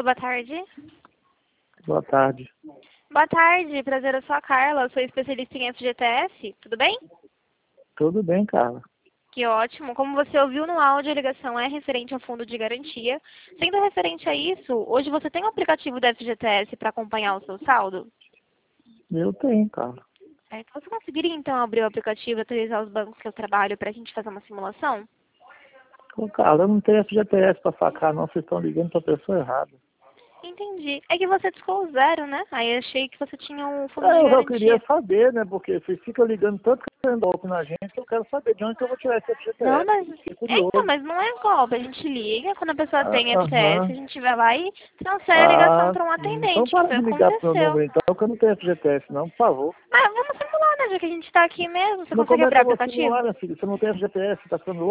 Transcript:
boa tarde. Boa tarde. Boa tarde, prazer, eu sou a Carla, sou especialista em FGTS, tudo bem? Tudo bem, Carla. Que ótimo. Como você ouviu no áudio, a ligação é referente ao fundo de garantia. Sendo referente a isso, hoje você tem o aplicativo da FGTS para acompanhar o seu saldo? Eu tenho, Carla. Certo. Você conseguiria, então, abrir o aplicativo e atualizar os bancos que eu trabalho para a gente fazer uma simulação? Ô, Carla, eu não tenho FGTS para sacar, não. Vocês estão ligando para a pessoa errada. Entendi. É que você discou o zero, né? Aí eu achei que você tinha um fundo de Eu só garantia. queria saber, né? Porque vocês ficam ligando tanto querendo golpe na gente, que eu quero saber de onde que eu vou tirar esse Não, FGTS. mas... Fiquei Então, curioso. mas não é golpe. A gente liga, quando a pessoa tem FGTS, a Aham. gente vai lá e transfere a ligação para um Então atendente, que para foi o de que ligar pro meu aconteceu. número, então, que eu não tenho FGTS, não, por favor. Ah, vamos simular, né? Já que a gente tá aqui mesmo. Você Mas consegue como é abrir que o eu vou simular, aplicativo? minha filha? Você não tem FGTS, você tá ficando louco?